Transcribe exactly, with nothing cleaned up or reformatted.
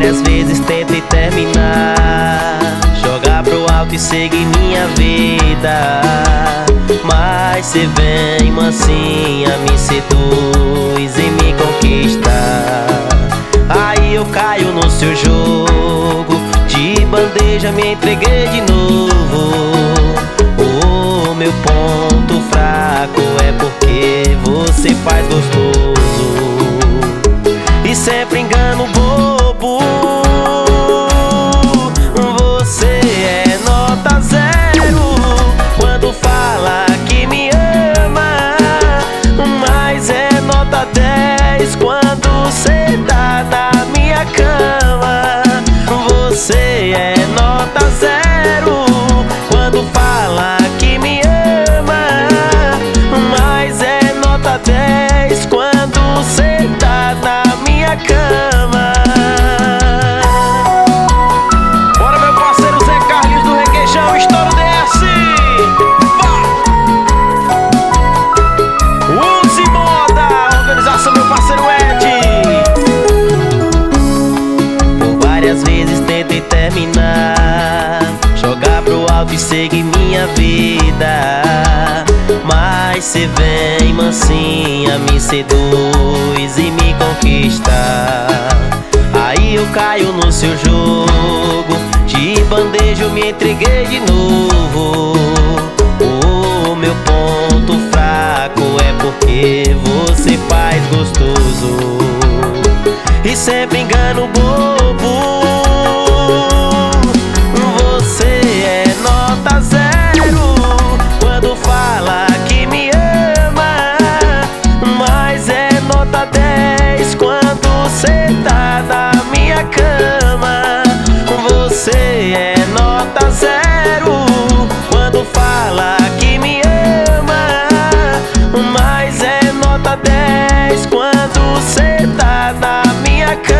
várias vezes tentei terminar, jogar pro alto e seguir minha vida, mas cê vem mansinha, me seduz e me conquista. Aí eu caio no seu jogo, de bandeja me entreguei de novo. O meu ponto fraco é porque você faz gostoso e sempre engano bobo. Você é nota zero quando fala que me ama, mas é nota dez quando cê tá na minha cama. Você é nota zero quando fala que me ama, mas é nota dez quando cê tá na minha cama. Bora, meu parceiro Zé Carlinhos do Requeijão, estouro D S. Use moda, organização meu parceiro Ed. Por várias vezes tentei terminar, jogar pro alto e seguir minha vida, mas cê vem mansinha, me seduz e me conquista. Aí eu caio no seu jogo, de bandeja eu me entreguei de novo. O meu ponto fraco é porque você faz gostoso e sempre engano bobo. Você é nota zero quando fala que me ama, mas é nota dez quando cê tá na minha cama. Você é nota zero quando fala que me ama, mas é nota dez quando cê tá na minha cama.